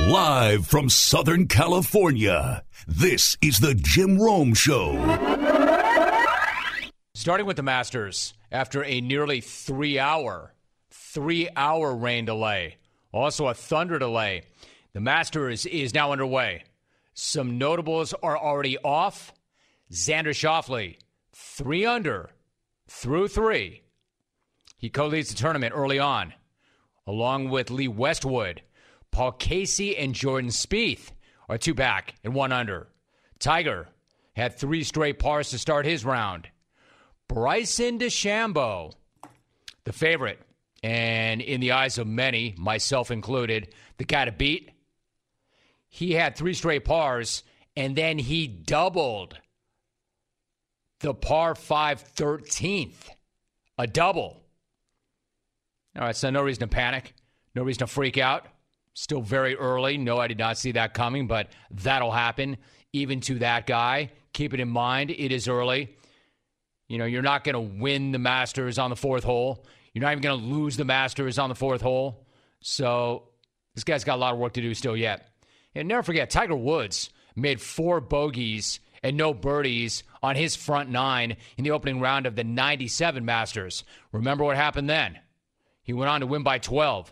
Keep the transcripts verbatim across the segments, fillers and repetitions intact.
Live from Southern California, this is the Jim Rome Show. Starting with the Masters, after a nearly three-hour, three-hour rain delay, also a thunder delay, the Masters is now underway. Some notables are already off. Xander Schauffele, three under, through three. He co-leads the tournament early on, along with Lee Westwood. Paul Casey and Jordan Spieth are two back and one under. Tiger had three straight pars to start his round. Bryson DeChambeau, the favorite, and in the eyes of many, myself included, the guy to beat. He had three straight pars, and then he doubled the par five thirteenth. A double. All right, so no reason to panic. No reason to freak out. Still very early. No, I did not see that coming, but that'll happen. Even to that guy, keep it in mind, it is early. You know, you're not going to win the Masters on the fourth hole. You're not even going to lose the Masters on the fourth hole. So this guy's got a lot of work to do still yet. And never forget, Tiger Woods made four bogeys and no birdies on his front nine in the opening round of the ninety-seven Masters. Remember what happened then? He went on to win by twelve.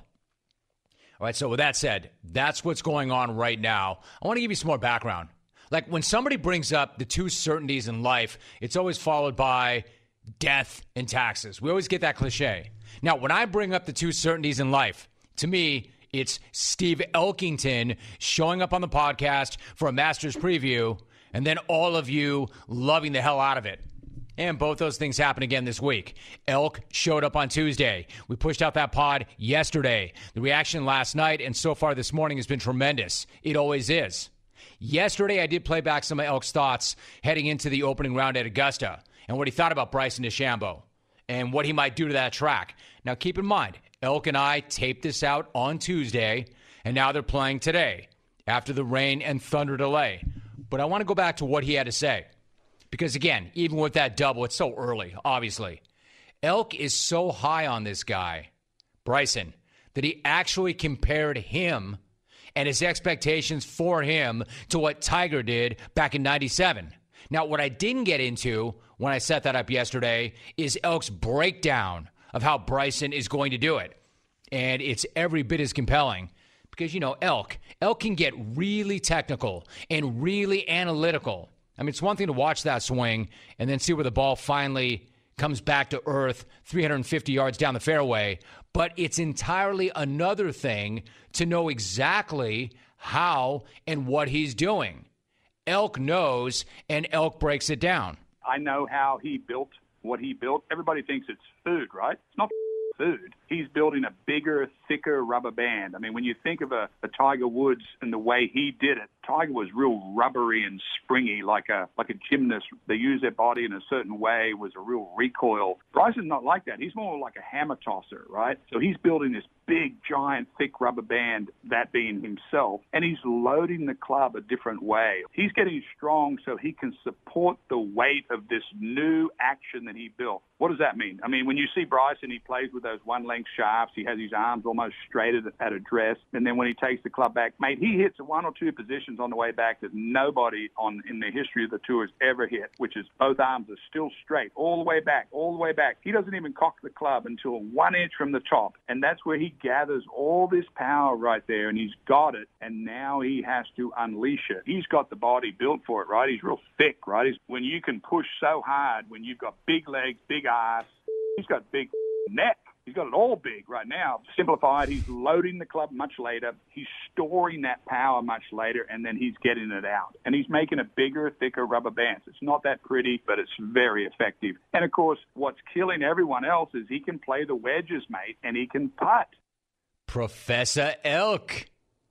All right, so with that said, that's what's going on right now. I want to give you some more background. Like when somebody brings up the two certainties in life, it's always followed by death and taxes. We always get that cliche. Now, when I bring up the two certainties in life, to me, it's Steve Elkington showing up on the podcast for a Masters preview, and then all of you loving the hell out of it. And both those things happen again this week. Elk showed up on Tuesday. We pushed out that pod yesterday. The reaction last night and so far this morning has been tremendous. It always is. Yesterday, I did play back some of Elk's thoughts heading into the opening round at Augusta and what he thought about Bryson DeChambeau and what he might do to that track. Now, keep in mind, Elk and I taped this out on Tuesday, and now they're playing today after the rain and thunder delay. But I want to go back to what he had to say. Because, again, even with that double, it's so early, obviously. Elk is so high on this guy, Bryson, that he actually compared him and his expectations for him to what Tiger did back in ninety-seven. Now, what I didn't get into when I set that up yesterday is Elk's breakdown of how Bryson is going to do it. And it's every bit as compelling because, you know, Elk, Elk can get really technical and really analytical. I mean, it's one thing to watch that swing and then see where the ball finally comes back to earth three hundred fifty yards down the fairway, but it's entirely another thing to know exactly how and what he's doing. Elk knows, and Elk breaks it down. I know how he built what he built. Everybody thinks it's food, right? It's not food. He's building a bigger, thicker rubber band. I mean, when you think of a, a Tiger Woods and the way he did it, Tiger was real rubbery and springy, like a like a gymnast. They use their body in a certain way, was a real recoil. Bryson's not like that. He's more like a hammer tosser, right? So he's building this big, giant, thick rubber band, that being himself, and he's loading the club a different way. He's getting strong so he can support the weight of this new action that he built. What does that mean? I mean, when you see Bryson, he plays with those one-length shafts. He has his arms almost straight at, at address. And then when he takes the club back, mate, he hits one or two positions on the way back that nobody on in the history of the tour has ever hit, which is both arms are still straight, all the way back, all the way back. He doesn't even cock the club until one inch from the top. And that's where he gathers all this power right there, and he's got it. And now he has to unleash it. He's got the body built for it, right? He's real thick, right? He's, when you can push so hard, when you've got big legs, big ass, he's got big neck. He's got it all big right now. Simplified, he's loading the club much later. He's storing that power much later, and then he's getting it out. And he's making a bigger, thicker rubber band. It's not that pretty, but it's very effective. And, of course, what's killing everyone else is he can play the wedges, mate, and he can putt. Professor Elk.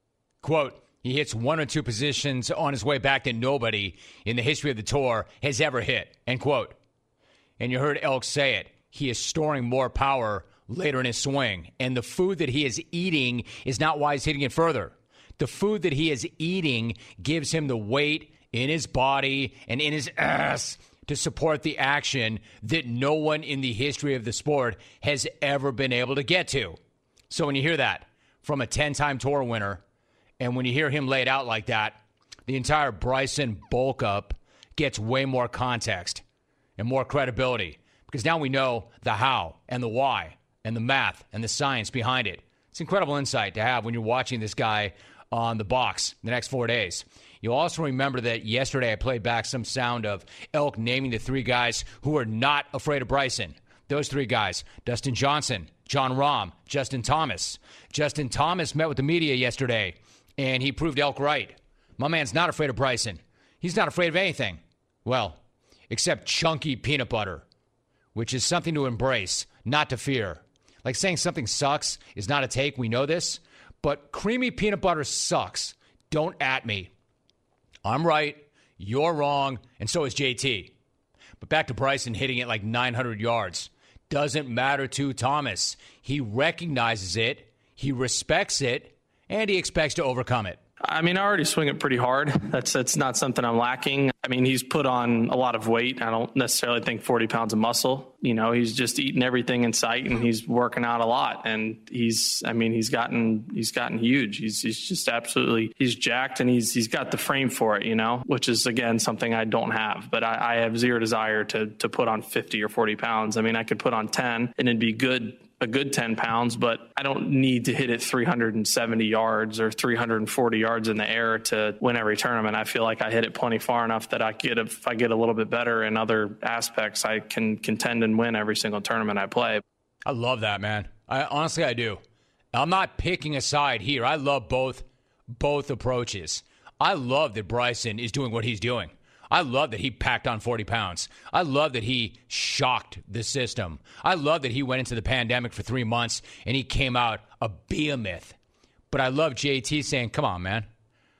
Quote, he hits one or two positions on his way back that nobody in the history of the tour has ever hit, end quote. And you heard Elk say it. He is storing more power later in his swing. And the food that he is eating is not why he's hitting it further. The food that he is eating gives him the weight in his body and in his ass to support the action that no one in the history of the sport has ever been able to get to. So when you hear that from a ten-time tour winner And when you hear him laid out like that, the entire Bryson bulk up gets way more context and more credibility because now we know the how and the why and the math and the science behind it. It's incredible insight to have when you're watching this guy on the box the next four days. You'll also remember that yesterday I played back some sound of Elk naming the three guys who are not afraid of Bryson. Those three guys, Dustin Johnson, John Rahm, Justin Thomas. Justin Thomas met with the media yesterday, and he proved Elk right. My man's not afraid of Bryson. He's not afraid of anything. Well, except chunky peanut butter, which is something to embrace, not to fear. Like saying something sucks is not a take. We know this. But creamy peanut butter sucks. Don't at me. I'm right. You're wrong. And so is J T. But back to Bryson hitting it like nine hundred yards. Doesn't matter to Thomas. He recognizes it. He respects it. And he expects to overcome it. I mean, I already swing it pretty hard. That's that's not something I'm lacking. I mean, he's put on a lot of weight. I don't necessarily think forty pounds of muscle. You know, he's just eating everything in sight, and he's working out a lot. And he's, I mean, he's gotten he's gotten huge. He's he's just absolutely he's jacked, and he's he's got the frame for it. You know, which is again something I don't have. But I, I have zero desire to to put on fifty or forty pounds. I mean, I could put on ten, and it'd be good. A good ten pounds, but I don't need to hit it three hundred seventy yards or three hundred forty yards in the air to win every tournament. I feel like I hit it plenty far enough that I get, if I get a little bit better in other aspects, I can contend and win every single tournament I play. I love that, man. I honestly, I do. I'm not picking a side here. I love both, both approaches. I love that Bryson is doing what he's doing. I love that he packed on forty pounds. I love that he shocked the system. I love that he went into the pandemic for three months and he came out a behemoth. But I love J T saying, come on, man.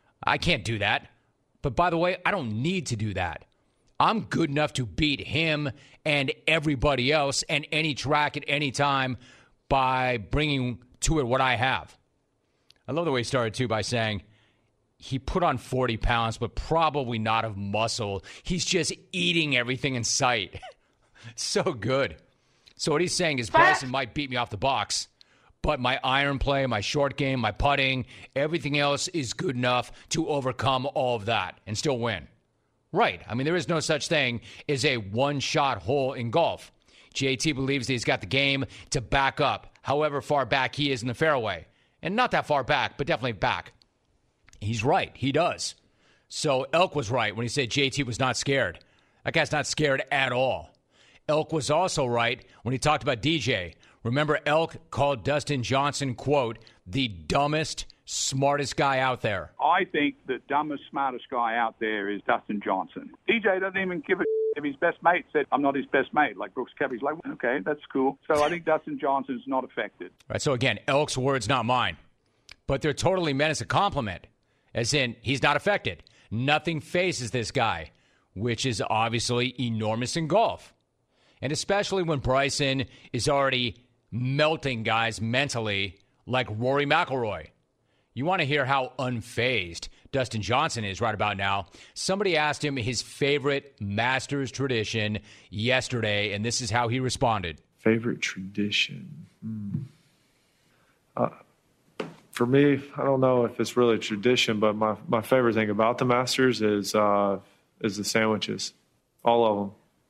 I can't do that. But by the way, I don't need to do that. I'm good enough to beat him and everybody else and any track at any time by bringing to it what I have. I love the way he started, too, by saying, he put on forty pounds, but probably not of muscle. He's just eating everything in sight. So good. So what he's saying is Bryson might beat me off the box, but my iron play, my short game, my putting, everything else is good enough to overcome all of that and still win. Right. I mean, there is no such thing as a one-shot hole in golf. J T believes that he's got the game to back up however far back he is in the fairway. And not that far back, but definitely back. He's right. He does. So Elk was right when he said J T was not scared. That guy's not scared at all. Elk was also right when he talked about D J. Remember, Elk called Dustin Johnson, quote, the dumbest, smartest guy out there. I think the dumbest, smartest guy out there is Dustin Johnson. D J doesn't even give a if his best mate said, I'm not his best mate. Like Brooks Koepka's like, okay, that's cool. So I think Dustin Johnson's not affected. Right. So again, Elk's words, not mine. But they're totally meant as a compliment. As in, he's not affected. Nothing phases this guy, which is obviously enormous in golf. And especially when Bryson is already melting guys mentally like Rory McIlroy. You want to hear how unfazed Dustin Johnson is right about now. Somebody asked him his favorite Masters tradition yesterday, and this is how he responded. Favorite tradition? Hmm. Uh, For me, I don't know if it's really a tradition, but my, my favorite thing about the Masters is uh, is the sandwiches, all of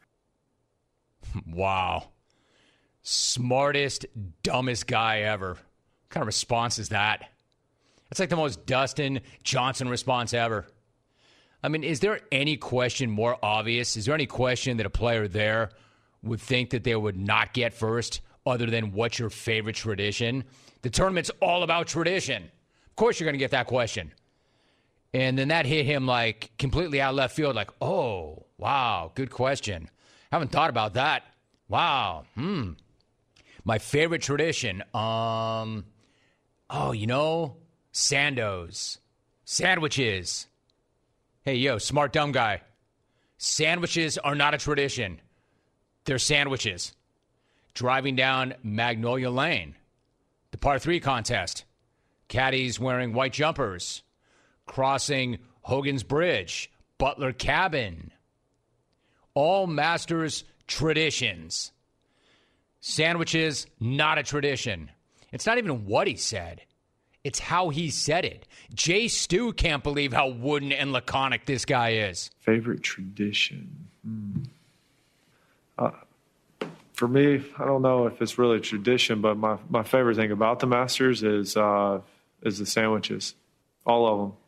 them. Wow. Smartest, dumbest guy ever. What kind of response is that? It's like the most Dustin Johnson response ever. I mean, is there any question more obvious? Is there any question that a player there would think that they would not get first other than what's your favorite tradition? The tournament's all about tradition. Of course you're going to get that question. And then that hit him like completely out of left field, like, oh, wow, good question. Haven't thought about that. Wow. Hmm. My favorite tradition, um, oh, you know, Sandos. Sandwiches. Hey, yo, smart dumb guy. Sandwiches are not a tradition. They're sandwiches. Driving down Magnolia Lane. The par three contest. Caddies wearing white jumpers. Crossing Hogan's Bridge. Butler Cabin. All Masters traditions. Sandwiches, not a tradition. It's not even what he said. It's how he said it. Jay Stu can't believe how wooden and laconic this guy is. Favorite tradition? Hmm. Uh, for me, I don't know if it's really a tradition, but my, my favorite thing about the Masters is uh, is the sandwiches. All of them.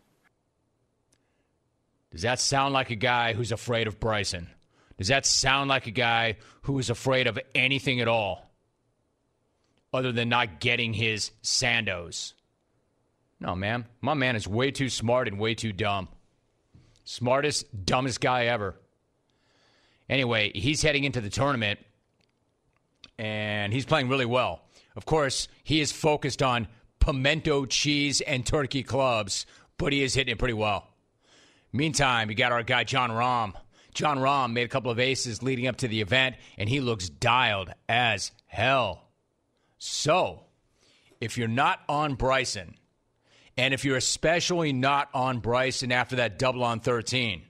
Does that sound like a guy who's afraid of Bryson? Does that sound like a guy who is afraid of anything at all other than not getting his sandos? No, man. My man is way too smart and way too dumb. Smartest, dumbest guy ever. Anyway, he's heading into the tournament, and he's playing really well. Of course, he is focused on pimento cheese and turkey clubs, but he is hitting it pretty well. Meantime, you got our guy Jon Rahm. Jon Rahm made a couple of aces leading up to the event, and he looks dialed as hell. So, if you're not on Bryson, and if you're especially not on Bryson after that double on thirteen,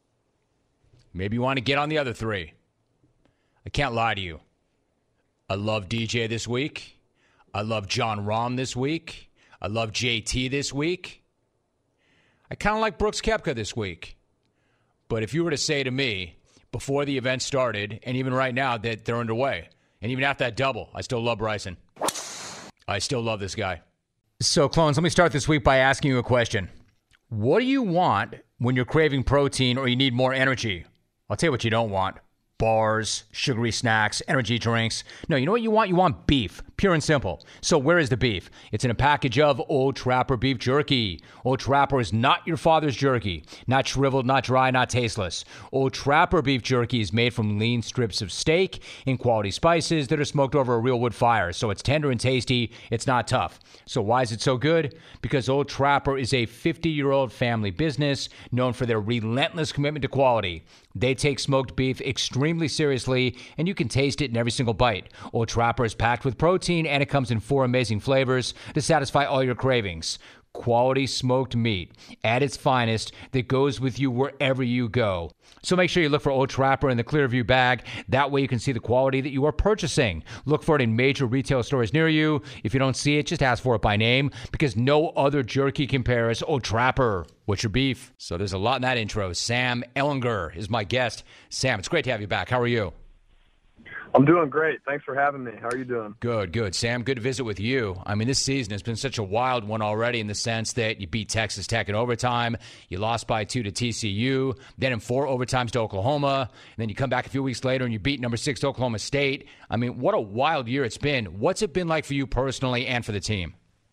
maybe you want to get on the other three. I can't lie to you. I love D J this week. I love Jon Rahm this week. I love J T this week. I kind of like Brooks Koepka this week. But if you were to say to me before the event started, and even right now that they're underway, and even after that double, I still love Bryson. I still love this guy. So, Clones, let me start this week by asking you a question. What do you want when you're craving protein or you need more energy? I'll tell you what you don't want. Bars, sugary snacks, energy drinks. No, you know what you want? You want beef, pure and simple. So where is the beef? It's in a package of Old Trapper beef jerky. Old Trapper is not your father's jerky. Not shriveled, not dry, not tasteless. Old Trapper beef jerky is made from lean strips of steak and quality spices that are smoked over a real wood fire. So it's tender and tasty. It's not tough. So why is it so good? Because Old Trapper is a fifty-year-old family business known for their relentless commitment to quality. They take smoked beef extremely seriously, and you can taste it in every single bite. Old Trapper is packed with protein, and it comes in four amazing flavors to satisfy all your cravings. Quality smoked meat at its finest that goes with you wherever you go. So make sure you look for Old Trapper in the Clearview bag. That way you can see the quality that you are purchasing. Look for it in major retail stores near you. If you don't see it, just ask for it by name, because no other jerky compares. Old Trapper. What's your beef? So there's a lot in that intro. Sam Ehlinger is my guest. Sam, it's great to have you back. How are you? I'm doing great. Thanks for having me. How are you doing? Good, good. Sam, good to visit with you. I mean, this season has been such a wild one already in the sense that you beat Texas Tech in overtime, you lost by two to T C U, then in four overtimes to Oklahoma, and then you come back a few weeks later and you beat number six Oklahoma State. I mean, what a wild year it's been. What's it been like for you personally and for the team?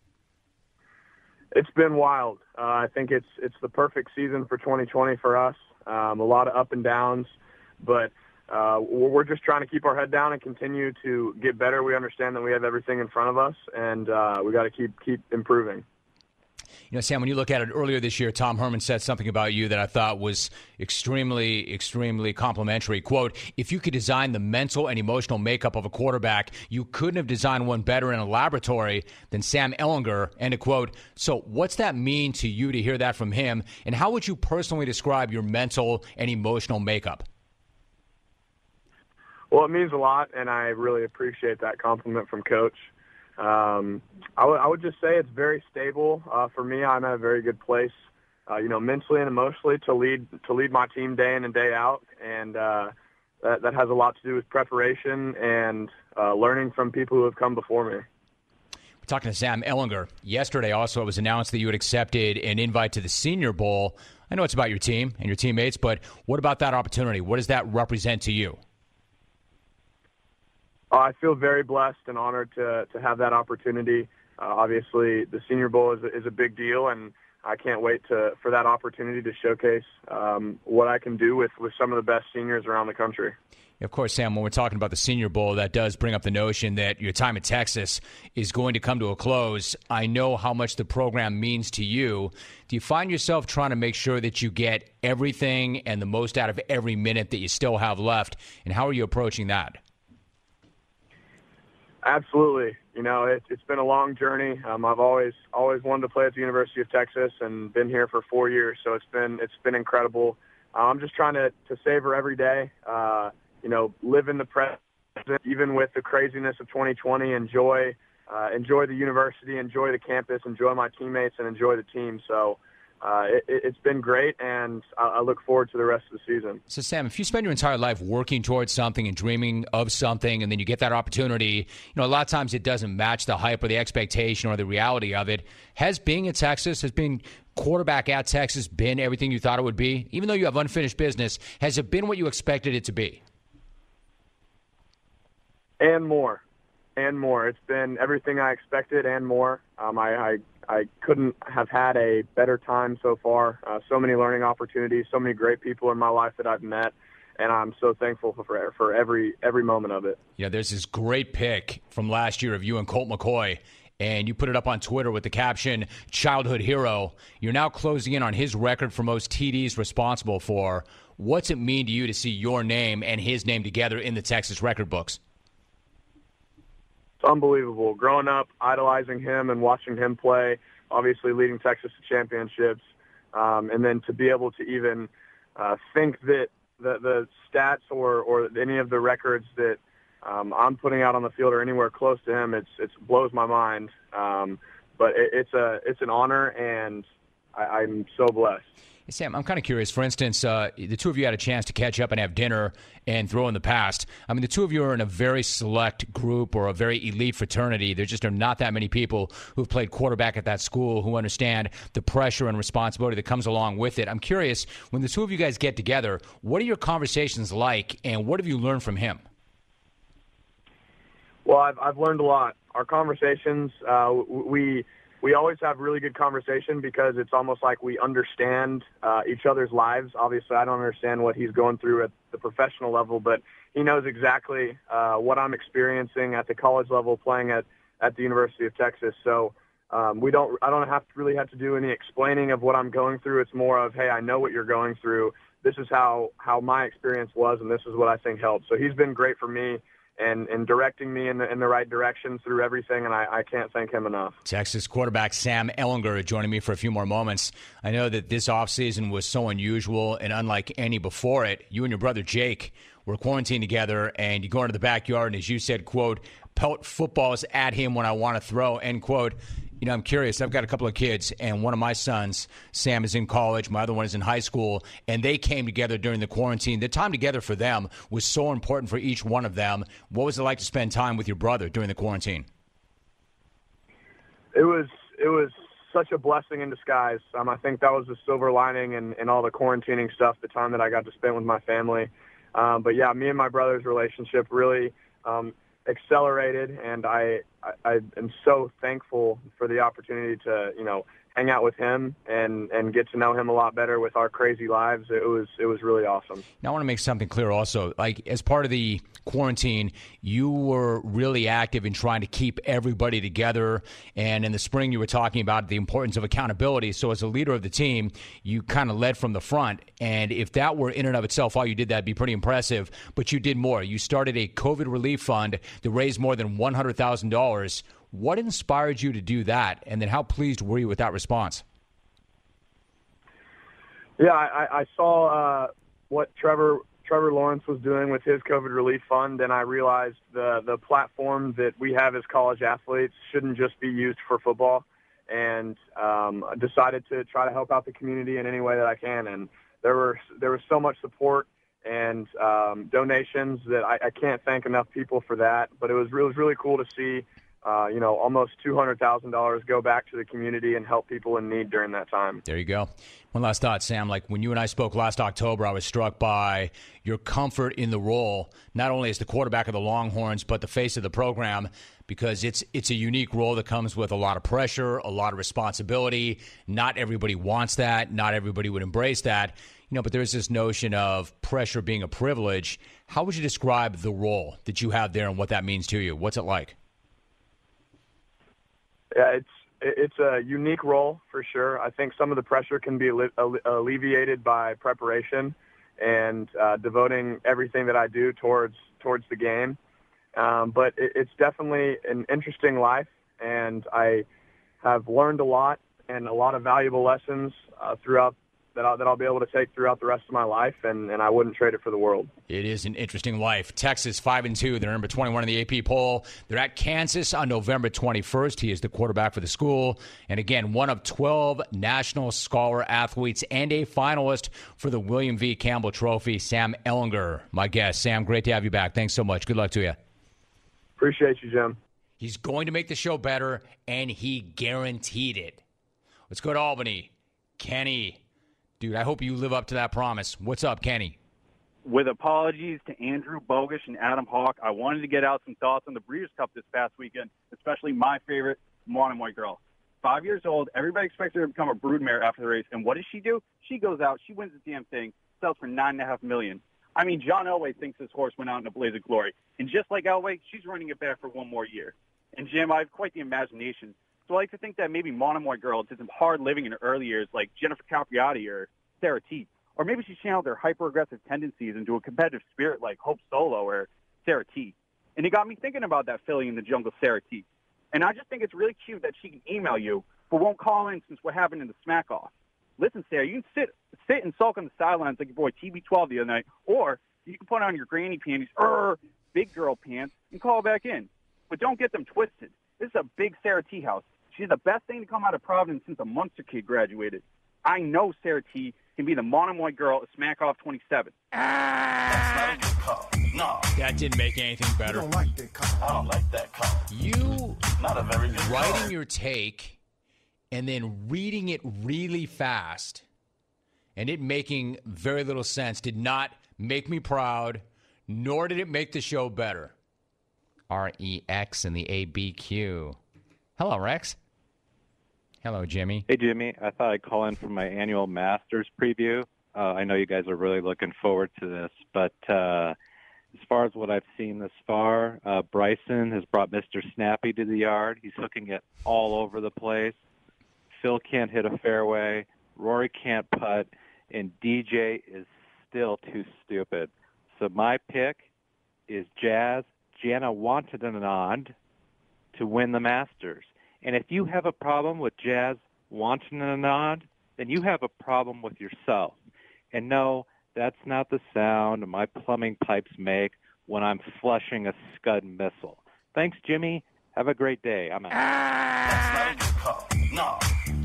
It's been wild. Uh, I think it's it's the perfect season for twenty twenty for us. Um, a lot of up and downs, but Uh, we're just trying to keep our head down and continue to get better. We understand that we have everything in front of us, and uh, we got to keep keep improving. You know, Sam, when you look at it earlier this year, Tom Herman said something about you that I thought was extremely, extremely complimentary. Quote, if you could design the mental and emotional makeup of a quarterback, you couldn't have designed one better in a laboratory than Sam Ehlinger, end of quote. So what's that mean to you to hear that from him, and how would you personally describe your mental and emotional makeup? Well, it means a lot, and I really appreciate that compliment from Coach. Um, I, w- I would just say it's very stable. Uh, for me, I'm at a very good place, uh, you know, mentally and emotionally to lead to lead my team day in and day out, and uh, that, that has a lot to do with preparation and uh, learning from people who have come before me. We're talking to Sam Ehlinger. Yesterday, also, it was announced that you had accepted an invite to the Senior Bowl. I know it's about your team and your teammates, but what about that opportunity? What does that represent to you? I feel very blessed and honored to to have that opportunity. Uh, obviously, the Senior Bowl is a, is a big deal, and I can't wait to for that opportunity to showcase um, what I can do with, with some of the best seniors around the country. Of course, Sam, when we're talking about the Senior Bowl, that does bring up the notion that your time at Texas is going to come to a close. I know how much the program means to you. Do you find yourself trying to make sure that you get everything and the most out of every minute that you still have left, and how are you approaching that? Absolutely. You know, it, it's been a long journey. Um, I've always always wanted to play at the University of Texas and been here for four years, so it's been it's been incredible. Uh, I'm just trying to, to savor every day, uh, you know, live in the present, even with the craziness of twenty twenty, enjoy uh, enjoy the university, enjoy the campus, enjoy my teammates, and enjoy the team. So uh, it, it's been great, and I, I look forward to the rest of the season. So, Sam, if you spend your entire life working towards something and dreaming of something, and then you get that opportunity, you know, a lot of times it doesn't match the hype or the expectation or the reality of it. Has being at Texas, has being quarterback at Texas been everything you thought it would be? Even though you have unfinished business, has it been what you expected it to be? And more. And more. It's been everything I expected and more. Um, I, I I couldn't have had a better time so far. Uh, so many learning opportunities, so many great people in my life that I've met, and I'm so thankful for for every every moment of it. Yeah, there's this great pic from last year of you and Colt McCoy, and you put it up on Twitter with the caption, "Childhood Hero." You're now closing in on his record for most T Ds responsible for. What's it mean to you to see your name and his name together in the Texas record books? Unbelievable. Growing up, idolizing him and watching him play, obviously leading Texas to championships, um, and then to be able to even uh, think that the, the stats or, or any of the records that um, I'm putting out on the field are anywhere close to him, it's it blows my mind. Um, but it, it's a it's an honor, and I, I'm so blessed. Hey, Sam, I'm kind of curious. For instance, uh, the two of you had a chance to catch up and have dinner and throw in the past. I mean, the two of you are in a very select group or a very elite fraternity. There just are not that many people who've played quarterback at that school who understand the pressure and responsibility that comes along with it. I'm curious, when the two of you guys get together, what are your conversations like, and what have you learned from him? Well, I've, I've learned a lot. Our conversations, uh, we... We always have really good conversation because it's almost like we understand uh, each other's lives. Obviously, I don't understand what he's going through at the professional level, but he knows exactly uh, what I'm experiencing at the college level playing at, at the University of Texas. So um, we don't. I don't have to really have to do any explaining of what I'm going through. It's more of, hey, I know what you're going through. This is how, how my experience was, and this is what I think helped. So he's been great for me. And, and directing me in the, in the right direction through everything, and I, I can't thank him enough. Texas quarterback Sam Ehlinger joining me for a few more moments. I know that this offseason was so unusual and unlike any before it. You and your brother Jake were quarantined together, and you go into the backyard, and as you said, quote, pelt footballs at him when I want to throw, end quote. You know, I'm curious. I've got a couple of kids, and one of my sons, Sam, is in college. My other one is in high school, and they came together during the quarantine. The time together for them was so important for each one of them. What was it like to spend time with your brother during the quarantine? It was it was such a blessing in disguise. Um, I think that was the silver lining in, in all the quarantining stuff, the time that I got to spend with my family. Um, but, yeah, me and my brother's relationship really um, – accelerated, and I, I I am so thankful for the opportunity to, you know, hang out with him and, and get to know him a lot better with our crazy lives. It was it was really awesome. Now I want to make something clear also. Like, as part of the quarantine, you were really active in trying to keep everybody together, and in the spring you were talking about the importance of accountability. So as a leader of the team, you kind of led from the front, and if that were in and of itself all you did, that'd be pretty impressive. But you did more. You started a COVID relief fund that raised more than one hundred thousand dollars. What inspired you to do that, and then how pleased were you with that response? Yeah, I, I saw uh, what Trevor Trevor Lawrence was doing with his COVID relief fund, and I realized the the platform that we have as college athletes shouldn't just be used for football, and um, decided to try to help out the community in any way that I can. And there were there was so much support and um, donations that I, I can't thank enough people for that. But it was it was really cool to see. Uh, you know, almost two hundred thousand dollars go back to the community and help people in need during that time. There you go. One last thought, Sam. Like, when you and I spoke last October, I was struck by your comfort in the role, not only as the quarterback of the Longhorns, but the face of the program, because it's it's a unique role that comes with a lot of pressure, a lot of responsibility. Not everybody wants that. Not everybody would embrace that. You know, but there's this notion of pressure being a privilege. How would you describe the role that you have there and what that means to you? What's it like? Yeah, it's it's a unique role for sure. I think some of the pressure can be alleviated by preparation and uh, devoting everything that I do towards towards the game. Um, but it, it's definitely an interesting life, and I have learned a lot and a lot of valuable lessons uh, throughout that I'll, that I'll be able to take throughout the rest of my life, and, and I wouldn't trade it for the world. It is an interesting life. Texas five and two. They're number twenty-one in the A P poll. They're at Kansas on November twenty-first. He is the quarterback for the school. And again, one of twelve National Scholar athletes and a finalist for the William V. Campbell Trophy. Sam Ehlinger, my guest. Sam, great to have you back. Thanks so much. Good luck to you. Appreciate you, Jim. He's going to make the show better, and he guaranteed it. Let's go to Albany. Kenny. Dude, I hope you live up to that promise. What's up, Kenny? With apologies to Andrew Bogusch and Adam Hawk, I wanted to get out some thoughts on the Breeders' Cup this past weekend, especially my favorite, Monomoy Girl. Five years old, everybody expects her to become a broodmare after the race, and what does she do? She goes out, she wins the damn thing, sells for nine and a half million. I mean, John Elway thinks this horse went out in a blaze of glory, and just like Elway, she's running it back for one more year. And Jim, I have quite the imagination. So I like to think that maybe Monomoy Girl did some hard living in her early years like Jennifer Capriati or Sarah Teat. Or maybe she channeled her hyper-aggressive tendencies into a competitive spirit like Hope Solo or Sarah Teat. And it got me thinking about that filly in the jungle, Sarah Teat. And I just think it's really cute that she can email you but won't call in since what happened in the smack-off. Listen, Sarah, you can sit sit and sulk on the sidelines like your boy T B twelve the other night, or you can put on your granny panties, or big girl pants, and call back in. But don't get them twisted. This is a big Sarah T house. She's the best thing to come out of Providence since a Munster kid graduated. I know Sarah T can be the Monomoy Girl at Smack Off twenty-seven. Ah! That's not a good call. No. That didn't make anything better. I don't like that call. I don't like that call. You not a very good writing call. your take and then reading it really fast and it making very little sense did not make me proud, nor did it make the show better. R E X and the A B Q. Hello, Rex. Hello, Jimmy. Hey, Jimmy. I thought I'd call in for my annual Masters preview. Uh, I know you guys are really looking forward to this, but uh, as far as what I've seen this far, uh, Bryson has brought Mister Snappy to the yard. He's hooking it all over the place. Phil can't hit a fairway. Rory can't putt, and D J is still too stupid. So my pick is Jazz Janewantadinand to win the Masters. And if you have a problem with Jazz Wantananand, then you have a problem with yourself. And no, that's not the sound my plumbing pipes make when I'm flushing a Scud missile. Thanks, Jimmy. Have a great day. I'm out. That's not a good call. No.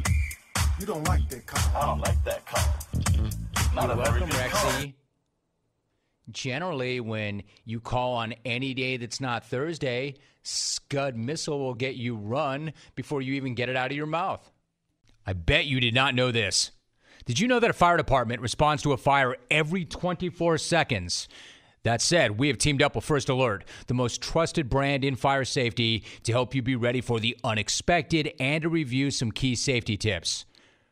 You don't like that call. I don't like that call. Not You're a welcome, very good Rexy. call. Generally, when you call on any day that's not Thursday, Scud Missile will get you run before you even get it out of your mouth. I bet you did not know this. Did you know that a fire department responds to a fire every twenty-four seconds? That said, we have teamed up with First Alert, the most trusted brand in fire safety, to help you be ready for the unexpected and to review some key safety tips.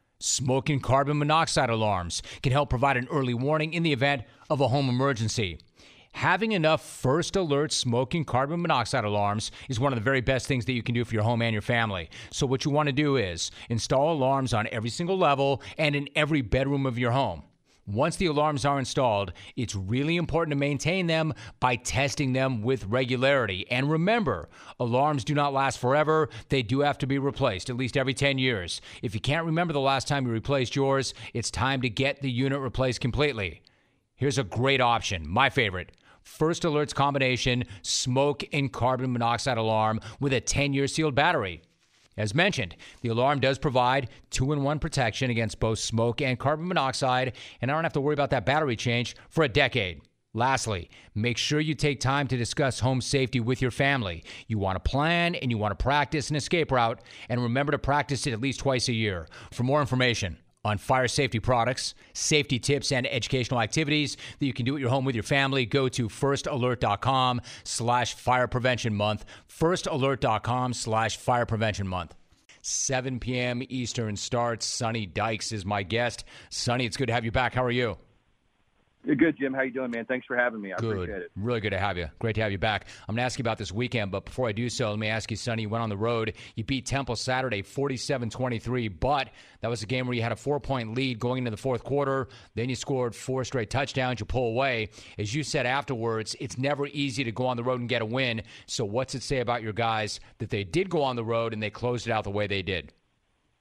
Smoke and carbon monoxide alarms can help provide an early warning in the event of a home emergency. Having enough First Alert smoke and carbon monoxide alarms is one of the very best things that you can do for your home and your family. So what you want to do is install alarms on every single level and in every bedroom of your home. Once the alarms are installed, it's really important to maintain them by testing them with regularity. And remember, alarms do not last forever. They do have to be replaced at least every ten years. If you can't remember the last time you replaced yours, it's time to get the unit replaced completely. Here's a great option, my favorite. First Alert's combination smoke and carbon monoxide alarm with a ten-year sealed battery. As mentioned, the alarm does provide two-in-one protection against both smoke and carbon monoxide, and I don't have to worry about that battery change for a decade. Lastly, make sure you take time to discuss home safety with your family. You want to plan and you want to practice an escape route, and remember to practice it at least twice a year. For more information on fire safety products, safety tips, and educational activities that you can do at your home with your family, go to firstalert.com slash fire prevention month. Firstalert.com slash fire prevention month. seven p.m. Eastern starts. Sonny Dykes is my guest. Sonny, it's good to have you back. How are you? You're good, Jim. How you doing, man? Thanks for having me. I good. appreciate it. Really good to have you. Great to have you back. I'm going to ask you about this weekend, but before I do so, let me ask you, Sonny, you went on the road. You beat Temple Saturday forty-seven twenty-three, but that was a game where you had a four-point lead going into the fourth quarter. Then you scored four straight touchdowns. You pull away. As you said afterwards, it's never easy to go on the road and get a win. So what's it say about your guys that they did go on the road and they closed it out the way they did?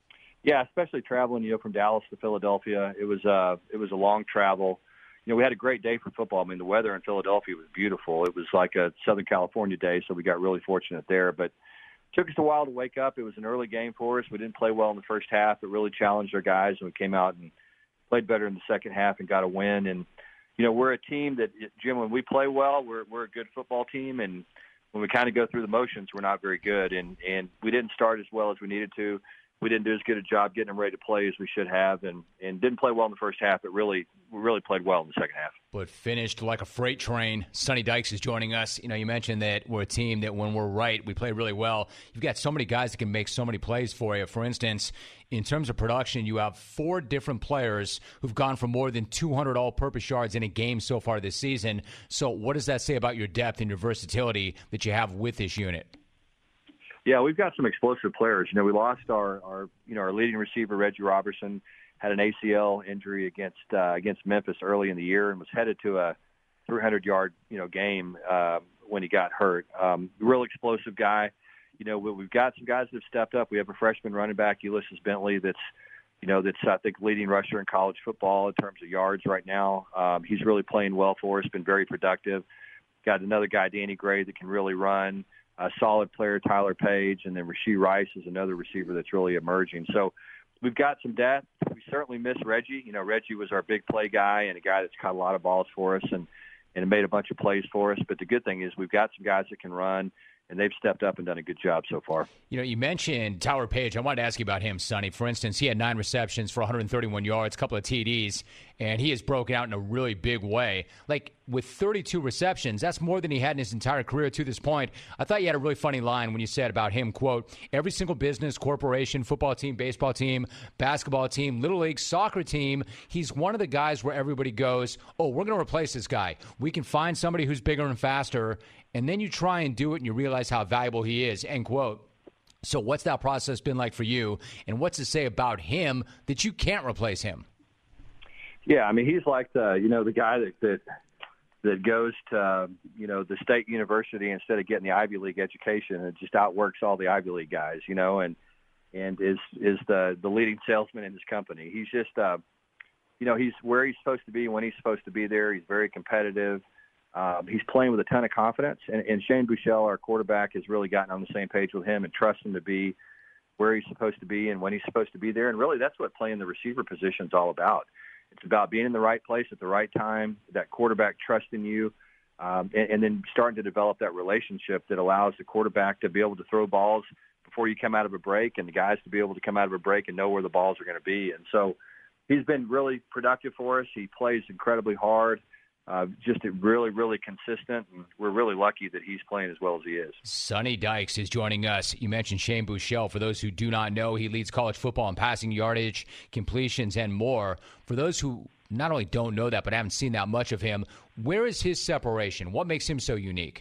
Yeah, especially traveling, you know, from Dallas to Philadelphia. It was uh, it was a long travel. You know, we had a great day for football. I mean, the weather in Philadelphia was beautiful. It was like a Southern California day, so we got really fortunate there. But it took us a while to wake up. It was an early game for us. We didn't play well in the first half. It really challenged our guys, and we came out and played better in the second half and got a win. And, you know, we're a team that, Jim, when we play well, we're we're a good football team. And when we kind of go through the motions, we're not very good. And, and we didn't start as well as we needed to. We didn't do as good a job getting them ready to play as we should have, and, and didn't play well in the first half, but really we really played well in the second half. But finished like a freight train. Sonny Dykes is joining us. You know, you mentioned that we're a team that when we're right, we play really well. You've got so many guys that can make so many plays for you. For instance, in terms of production, you have four different players who've gone for more than two hundred all-purpose yards in a game so far this season. So what does that say about your depth and your versatility that you have with this unit? Yeah, we've got some explosive players. You know, we lost our, our you know, our leading receiver, Reggie Robertson, had an A C L injury against uh, against Memphis early in the year and was headed to a three hundred yard, you know, game uh, when he got hurt. Um, real explosive guy. You know, we've got some guys that have stepped up. We have a freshman running back, Ulysses Bentley, that's, you know, that's, I think, leading rusher in college football in terms of yards right now. Um, he's really playing well for us, been very productive. Got another guy, Danny Gray, that can really run. A solid player, Tyler Page, and then Rashee Rice is another receiver that's really emerging. So we've got some depth. We certainly miss Reggie. You know, Reggie was our big play guy and a guy that's caught a lot of balls for us and, and made a bunch of plays for us. But the good thing is we've got some guys that can run, and they've stepped up and done a good job so far. You know, you mentioned Tyler Page. I wanted to ask you about him, Sonny. For instance, he had nine receptions for one hundred thirty-one yards, a couple of T Ds, and he has broken out in a really big way. Like, with thirty-two receptions, that's more than he had in his entire career to this point. I thought you had a really funny line when you said about him, quote, every single business, corporation, football team, baseball team, basketball team, little league, soccer team, he's one of the guys where everybody goes, oh, we're going to replace this guy. We can find somebody who's bigger and faster, and then you try and do it and you realize how valuable he is, end quote. So what's that process been like for you, and what's to say about him that you can't replace him? Yeah, I mean, he's like the, you know, the guy that, that that goes to, you know, the state university instead of getting the Ivy League education and just outworks all the Ivy League guys, you know, and and is is the, the leading salesman in his company. He's just, uh, you know, he's where he's supposed to be when he's supposed to be there. He's very competitive. Um, he's playing with a ton of confidence. And, and Shane Buechele, our quarterback, has really gotten on the same page with him and trusts him to be where he's supposed to be and when he's supposed to be there. And really that's what playing the receiver position is all about. It's about being in the right place at the right time, that quarterback trusting you, um, and, and then starting to develop that relationship that allows the quarterback to be able to throw balls before you come out of a break and the guys to be able to come out of a break and know where the balls are going to be. And so he's been really productive for us. He plays incredibly hard. Uh, just really, really consistent, and we're really lucky that he's playing as well as he is. Sonny Dykes is joining us. You mentioned Shane Buechele. For those who do not know, he leads college football in passing yardage, completions, and more. For those who not only don't know that but haven't seen that much of him, where is his separation? What makes him so unique?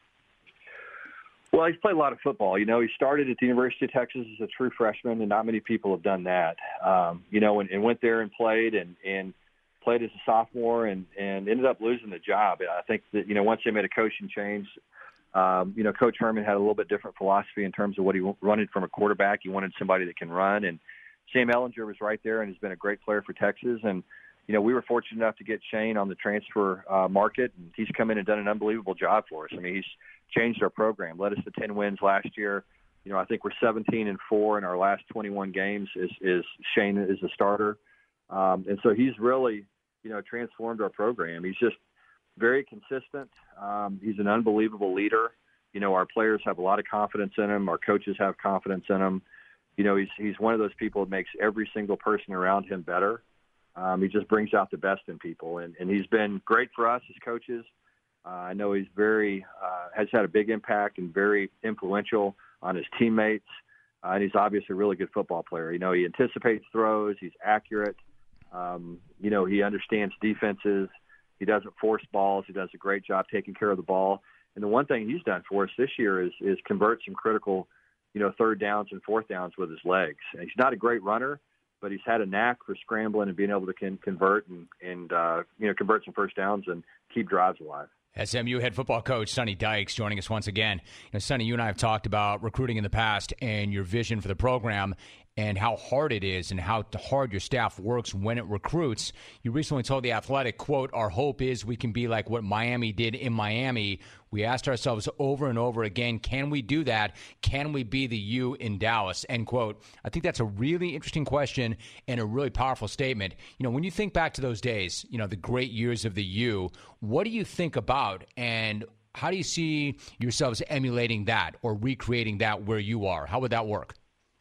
Well, he's played a lot of football. You know, he started at the University of Texas as a true freshman, and not many people have done that. Um, you know, and, and went there and played and, and – played as a sophomore and, and ended up losing the job. I think that, you know, once they made a coaching change, um, you know, Coach Herman had a little bit different philosophy in terms of what he wanted from a quarterback. He wanted somebody that can run. And Sam Ehlinger was right there and has been a great player for Texas. And, you know, we were fortunate enough to get Shane on the transfer uh, market. And he's come in and done an unbelievable job for us. I mean, he's changed our program, led us to ten wins last year. You know, I think we're seventeen and four in our last twenty-one games is, is Shane is a starter. Um, and so he's really, you know, transformed our program. He's just very consistent. Um, he's an unbelievable leader. You know, our players have a lot of confidence in him. Our coaches have confidence in him. You know, he's he's one of those people that makes every single person around him better. Um, he just brings out the best in people, and, and he's been great for us as coaches. Uh, I know he's very uh, has had a big impact and very influential on his teammates. Uh, and he's obviously a really good football player. You know, he anticipates throws. He's accurate. Um, you know, he understands defenses. He doesn't force balls. He does a great job taking care of the ball. And the one thing he's done for us this year is is convert some critical, you know, third downs and fourth downs with his legs. And he's not a great runner, but he's had a knack for scrambling and being able to can convert and, and uh, you know, convert some first downs and keep drives alive. S M U head football coach Sonny Dykes joining us once again. You know, Sonny, you and I have talked about recruiting in the past and your vision for the program. and how hard it is and how hard your staff works when it recruits. You recently told The Athletic, quote, "Our hope is we can be like what Miami did in Miami." We asked ourselves over and over again, can we do that? Can we be the U in Dallas? End quote. I think that's a really interesting question and a really powerful statement. You know, when you think back to those days, you know, the great years of the U, what do you think about, and how do you see yourselves emulating that or recreating that where you are? How would that work?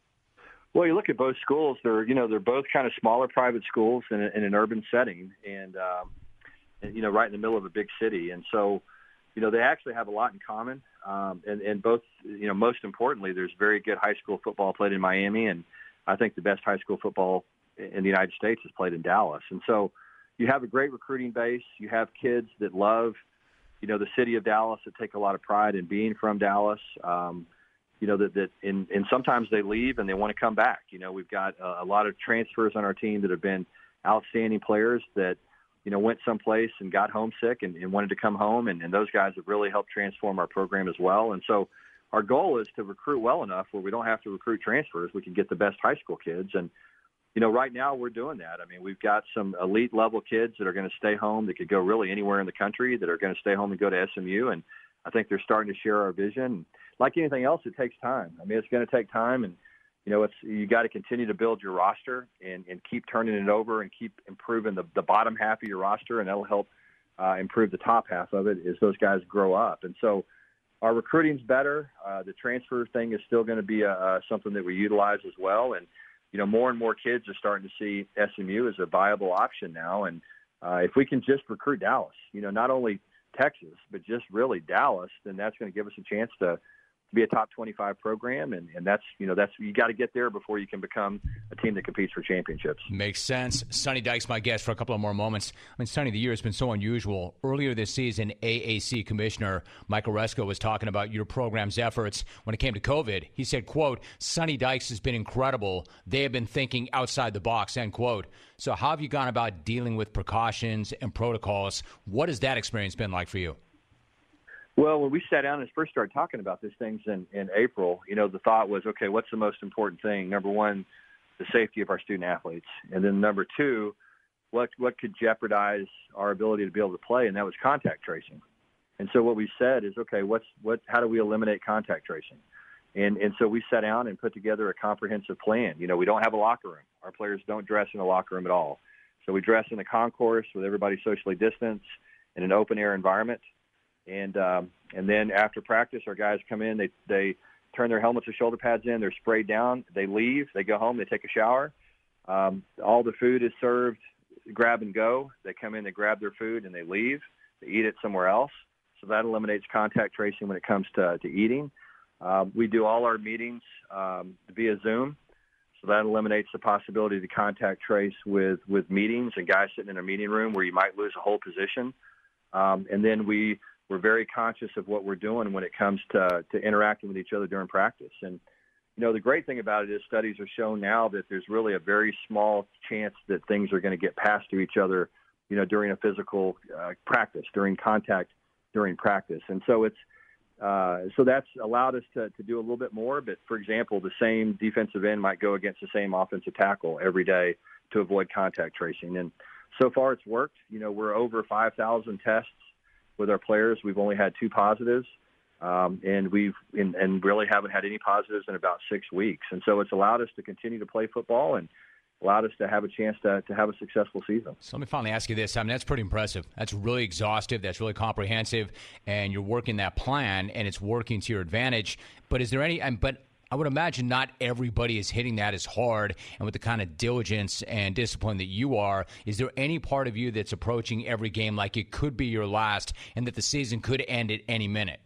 Well, you look at both schools. They're, you know, they're both kind of smaller private schools in, a, in an urban setting, and, um, and you know, right in the middle of a big city. And so, you know, they actually have a lot in common. Um, and, and both, you know, most importantly, there's very good high school football played in Miami, and I think the best high school football in the United States is played in Dallas. And so, you have a great recruiting base. You have kids that love, you know, the city of Dallas, that take a lot of pride in being from Dallas. Um, you know, that, that and, and sometimes they leave and they want to come back. You know, we've got a, a lot of transfers on our team that have been outstanding players that, you know, went someplace and got homesick and, and wanted to come home. And, and those guys have really helped transform our program as well. And so our goal is to recruit well enough where we don't have to recruit transfers. We can get the best high school kids. And, you know, right now we're doing that. I mean, we've got some elite level kids that are going to stay home that could go really anywhere in the country, that are going to stay home and go to S M U. And I think they're starting to share our vision. Like anything else, it takes time. I mean, it's going to take time, and you know, it's you got to continue to build your roster and, and keep turning it over and keep improving the, the bottom half of your roster, and that'll help uh, improve the top half of it as those guys grow up. And so, our recruiting's better. Uh, the transfer thing is still going to be a, uh, something that we utilize as well. And you know, more and more kids are starting to see S M U as a viable option now. And uh, if we can just recruit Dallas, you know, not only Texas, but just really Dallas, then that's going to give us a chance to be a top twenty-five program. And, and that's, you know, that's, you got to get there before you can become a team that competes for championships. Makes sense. Sonny Dykes, my guest for a couple of more moments. I mean, Sonny, the year has been so unusual. Earlier this season, A A C Commissioner Michael Resco was talking about your program's efforts when it came to COVID. He said, quote, "Sonny Dykes has been incredible. They have been thinking outside the box," end quote. So how have you gone about dealing with precautions and protocols? What has that experience been like for you? Well, when we sat down and first started talking about these things in, in April, you know, the thought was, okay, what's the most important thing? Number one, the safety of our student athletes. And then number two, what what could jeopardize our ability to be able to play? And that was contact tracing. And so what we said is, okay, what's what? How do we eliminate contact tracing? And and so we sat down and put together a comprehensive plan. You know, we don't have a locker room. Our players don't dress in a locker room at all. So we dress in a concourse with everybody socially distanced in an open air environment. And um, and then after practice, our guys come in, they they turn their helmets or shoulder pads in, they're sprayed down, they leave, they go home, they take a shower. Um, all the food is served, grab and go. They come in, they grab their food, and they leave. They eat it somewhere else. So that eliminates contact tracing when it comes to, to eating. Um, we do all our meetings um, via Zoom. So that eliminates the possibility to contact trace with, with meetings and guys sitting in a meeting room where you might lose a whole position. Um, and then we We're very conscious of what we're doing when it comes to, to interacting with each other during practice. And, you know, the great thing about it is studies are shown now that there's really a very small chance that things are going to get passed to each other, you know, during a physical uh, practice, during contact, during practice. And so it's, uh, so that's allowed us to, to do a little bit more. But, for example, the same defensive end might go against the same offensive tackle every day to avoid contact tracing. And so far it's worked. You know, we're over five thousand tests with our players. We've only had two positives, um, and we've and, and really haven't had any positives in about six weeks. And so it's allowed us to continue to play football and allowed us to have a chance to, to have a successful season. So let me finally ask you this. I mean, that's pretty impressive. That's really exhaustive. That's really comprehensive, and you're working that plan, and it's working to your advantage. But is there any? But I would imagine not everybody is hitting that as hard and with the kind of diligence and discipline that you are. Is there any part of you that's approaching every game like it could be your last and that the season could end at any minute?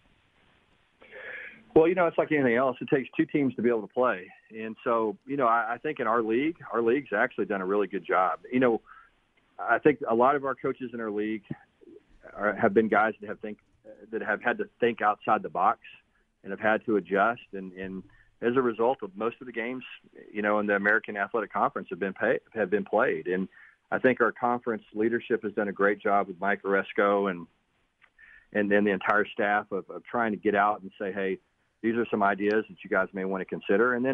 Well, you know, it's like anything else. It takes two teams to be able to play. And so, you know, I, I think in our league, our league's actually done a really good job. You know, I think a lot of our coaches in our league are, have been guys that have think that have had to think outside the box and have had to adjust. And, and as a result of most of the games, you know, in the American Athletic Conference have been pay, have been played. And I think our conference leadership has done a great job with Mike Oresco and and then the entire staff of, of trying to get out and say, hey, these are some ideas that you guys may want to consider. And then,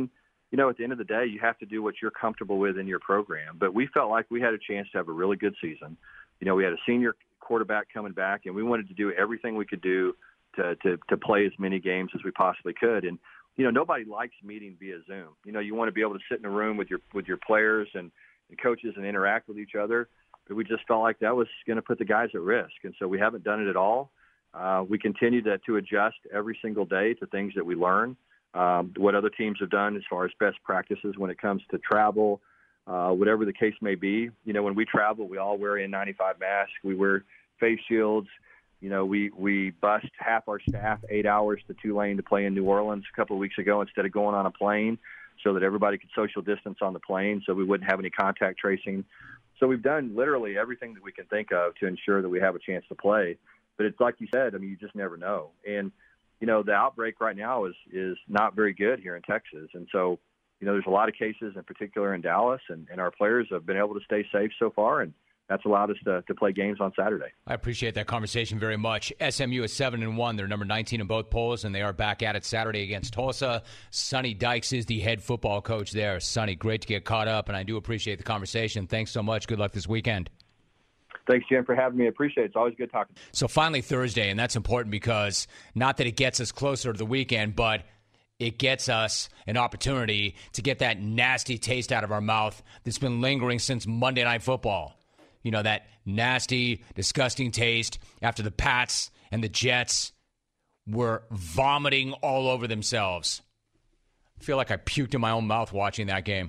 you know, at the end of the day, you have to do what you're comfortable with in your program. But we felt like we had a chance to have a really good season. You know, we had a senior quarterback coming back, and we wanted to do everything we could do to, to, to play as many games as we possibly could. And, you know, nobody likes meeting via Zoom. You know, you want to be able to sit in a room with your with your players and, and coaches and interact with each other. But we just felt like that was going to put the guys at risk. And so we haven't done it at all. Uh, we continue to, to adjust every single day to things that we learn, um, what other teams have done as far as best practices when it comes to travel, uh, whatever the case may be. You know, when we travel, we all wear N ninety-five masks. We wear face shields. You know, we, we bust half our staff eight hours to Tulane to play in New Orleans a couple of weeks ago instead of going on a plane so that everybody could social distance on the plane so we wouldn't have any contact tracing. So we've done literally everything that we can think of to ensure that we have a chance to play. But it's like you said, I mean, you just never know. And, you know, the outbreak right now is, is not very good here in Texas. And so, you know, there's a lot of cases in particular in Dallas, and, and our players have been able to stay safe so far, and that's allowed us to, to play games on Saturday. I appreciate that conversation very much. S M U is seven and one. They're number nineteen in both polls, and they are back at it Saturday against Tulsa. Sonny Dykes is the head football coach there. Sonny, great to get caught up, and I do appreciate the conversation. Thanks so much. Good luck this weekend. Thanks, Jim, for having me. I appreciate it. It's always good talking. So finally Thursday, and that's important because not that it gets us closer to the weekend, but it gets us an opportunity to get that nasty taste out of our mouth that's been lingering since Monday Night Football. You know, that nasty, disgusting taste after the Pats and the Jets were vomiting all over themselves. I feel like I puked in my own mouth watching that game.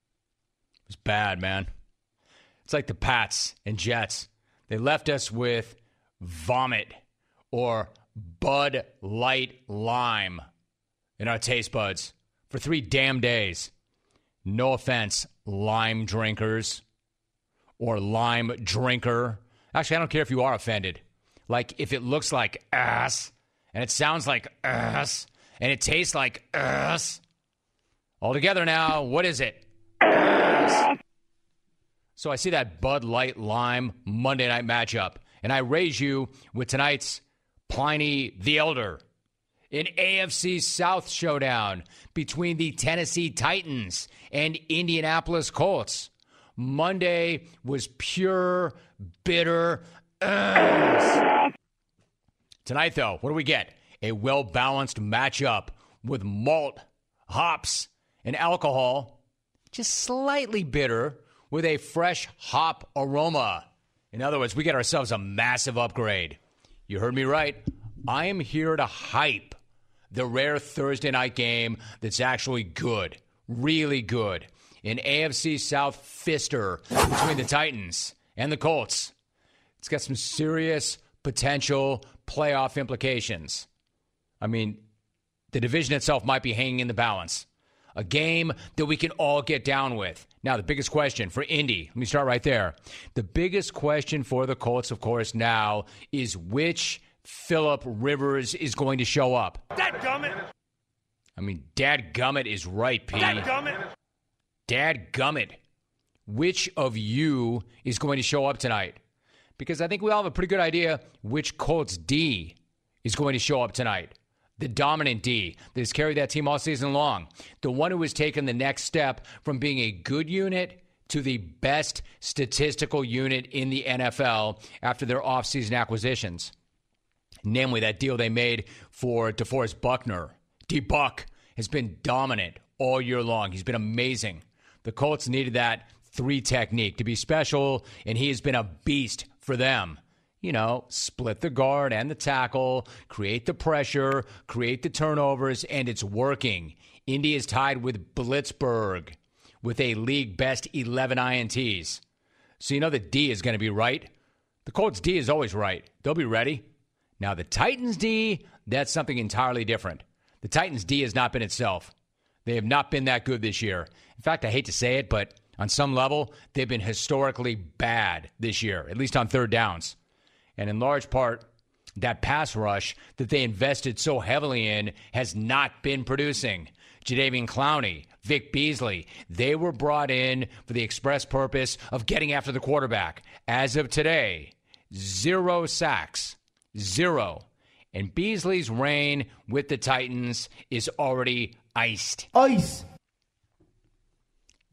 It was bad, man. It's like the Pats and Jets. They left us with vomit or Bud Light Lime in our taste buds for three damn days. No offense, lime drinkers. Or lime drinker. Actually, I don't care if you are offended. Like, if it looks like ass, and it sounds like ass, and it tastes like ass. All together now, what is it? Ass. So I see that Bud Light Lime Monday night matchup, and I raise you with tonight's Pliny the Elder. An A F C South showdown between the Tennessee Titans and Indianapolis Colts. Monday was pure, bitter ass. Tonight, though, what do we get? A well-balanced matchup with malt, hops, and alcohol, just slightly bitter, with a fresh hop aroma. In other words, we get ourselves a massive upgrade. You heard me right. I am here to hype the rare Thursday night game that's actually good, really good. An A F C South fister between the Titans and the Colts. It's got some serious potential playoff implications. I mean, the division itself might be hanging in the balance. A game that we can all get down with. Now, the biggest question for Indy, let me start right there. The biggest question for the Colts, of course, now is which Phillip Rivers is going to show up. Dadgummit! I mean, dadgummit is right, P. Dadgummit! Dadgummit, which of you is going to show up tonight? Because I think we all have a pretty good idea which Colts D is going to show up tonight. The dominant D that has carried that team all season long. The one who has taken the next step from being a good unit to the best statistical unit in the N F L after their offseason acquisitions. Namely, that deal they made for DeForest Buckner. D-Buck has been dominant all year long. He's been amazing. The Colts needed that three technique to be special, and he has been a beast for them. You know, split the guard and the tackle, create the pressure, create the turnovers, and it's working. Indy is tied with Blitzburg with a league-best eleven I N Ts. So you know the D is going to be right. The Colts D is always right. They'll be ready. Now the Titans D, that's something entirely different. The Titans D has not been itself. They have not been that good this year. In fact, I hate to say it, but on some level, they've been historically bad this year, at least on third downs. And in large part, that pass rush that they invested so heavily in has not been producing. Jadeveon Clowney, Vic Beasley, they were brought in for the express purpose of getting after the quarterback. As of today, zero sacks, zero. And Beasley's reign with the Titans is already iced. Ice.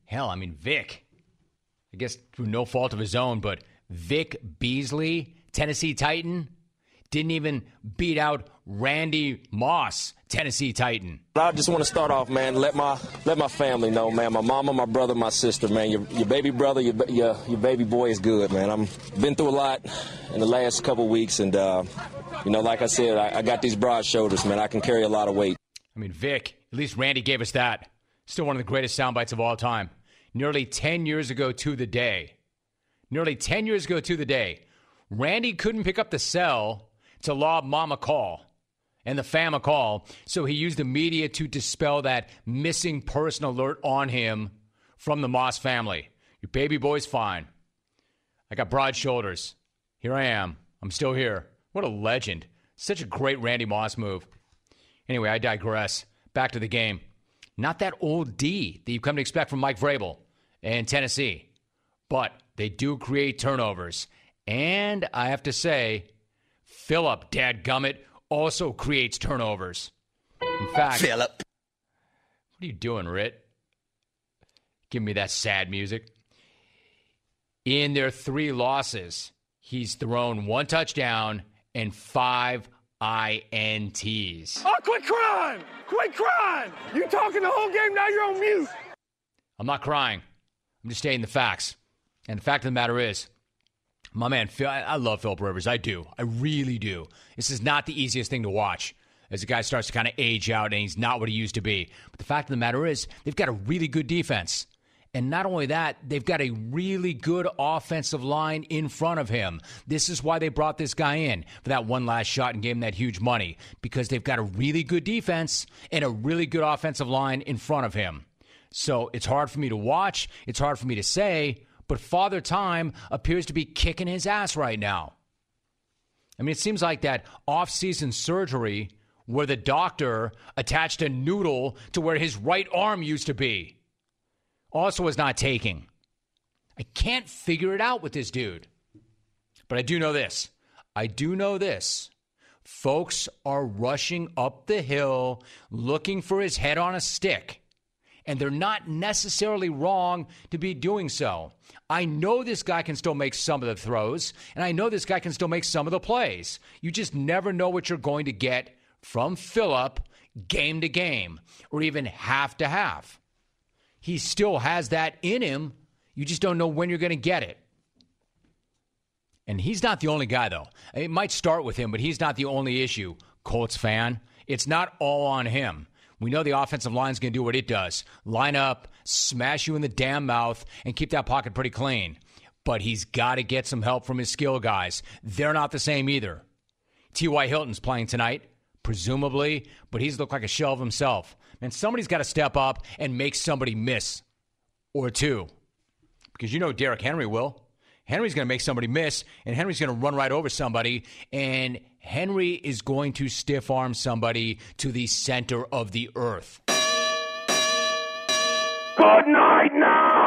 Hell, I mean, Vic, I guess through no fault of his own, but Vic Beasley, Tennessee Titan, didn't even beat out Randy Moss, Tennessee Titan. I just want to start off, man, let my let my family know, man, my mama, my brother, my sister, man, your, your baby brother, your, your your baby boy is good, man. I'm been through a lot in the last couple weeks, and, uh, you know, like I said, I, I got these broad shoulders, man. I can carry a lot of weight. I mean, Vic, at least Randy gave us that. Still one of the greatest sound bites of all time. Nearly ten years ago to the day. Nearly ten years ago to the day. Randy couldn't pick up the cell to lob Mom a call and the fam a call, so he used the media to dispel that missing person alert on him from the Moss family. Your baby boy's fine. I got broad shoulders. Here I am. I'm still here. What a legend. Such a great Randy Moss move. Anyway, I digress. Back to the game. Not that old D that you've come to expect from Mike Vrabel and Tennessee, but they do create turnovers. And I have to say, Phillip, dadgummit, also creates turnovers. In fact, Phillip. What are you doing, Rit? Give me that sad music. In their three losses, he's thrown one touchdown and five I N Ts. Oh, quit crying! Quit crying! You talking the whole game, now you're on mute. I'm not crying. I'm just stating the facts. And the fact of the matter is, my man, Phil, I love Philip Rivers. I do. I really do. This is not the easiest thing to watch as the guy starts to kind of age out and he's not what he used to be. But the fact of the matter is, they've got a really good defense. And not only that, they've got a really good offensive line in front of him. This is why they brought this guy in for that one last shot and gave him that huge money, because they've got a really good defense and a really good offensive line in front of him. So it's hard for me to watch. It's hard for me to say. But Father Time appears to be kicking his ass right now. I mean, it seems like that off-season surgery where the doctor attached a noodle to where his right arm used to be also is not taking. I can't figure it out with this dude. But I do know this. I do know this. Folks are rushing up the hill looking for his head on a stick. And they're not necessarily wrong to be doing so. I know this guy can still make some of the throws, and I know this guy can still make some of the plays. You just never know what you're going to get from Phillip game to game, or even half to half. He still has that in him. You just don't know when you're going to get it. And he's not the only guy, though. It might start with him, but he's not the only issue, Colts fan. It's not all on him. We know the offensive line's going to do what it does. Line up, smash you in the damn mouth, and keep that pocket pretty clean. But he's got to get some help from his skill guys. They're not the same either. T Y. Hilton's playing tonight, presumably, but he's looked like a shell of himself. Man, somebody's got to step up and make somebody miss or two. Because you know Derrick Henry will. Henry's going to make somebody miss, and Henry's going to run right over somebody, and Henry is going to stiff-arm somebody to the center of the earth. Good night now!